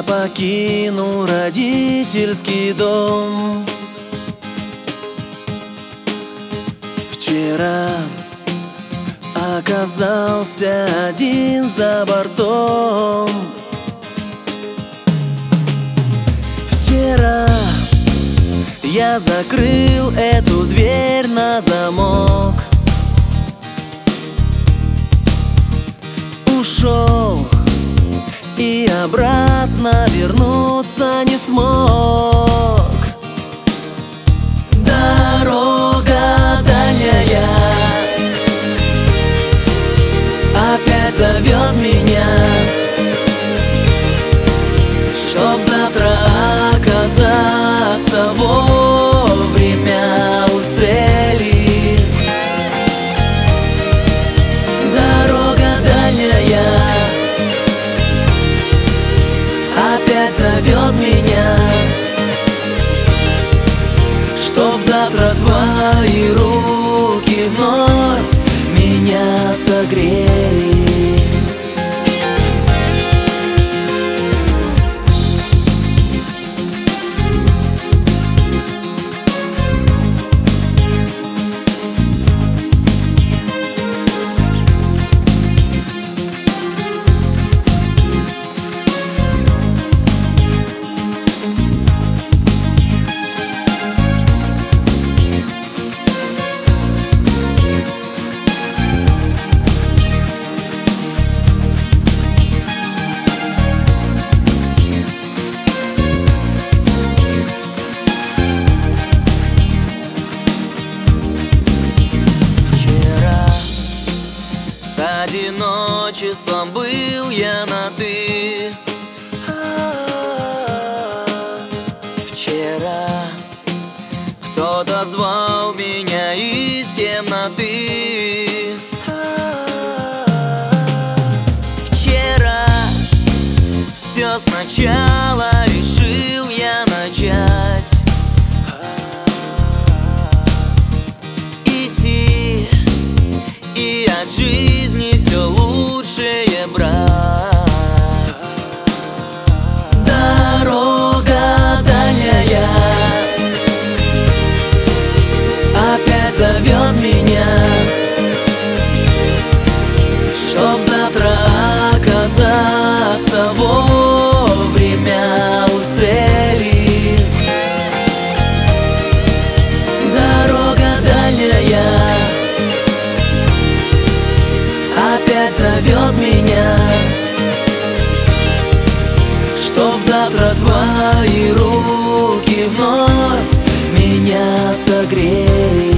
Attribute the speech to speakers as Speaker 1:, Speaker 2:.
Speaker 1: Я покину родительский дом. Вчера оказался один за бортом. Вчера я закрыл эту дверь на замок. Ушел и обратно вернуться не смог. Дорога дальняя опять зовет меня, чтоб завтра оказаться вовремя у цели. Дорога дальняя опять зовет меня, чтоб завтра твои руки вновь меня согрели.
Speaker 2: С одиночеством был я на «ты». Вчера кто-то звал меня из темноты. Вчера все сначала решил я начать. Идти и от жизни все лучшее брать.
Speaker 1: Дорога дальняя опять зовет меня, чтоб завтра оказаться вовремя у цели. Дорога дальняя опять зовет меня, чтоб завтра твои руки вновь меня согрели.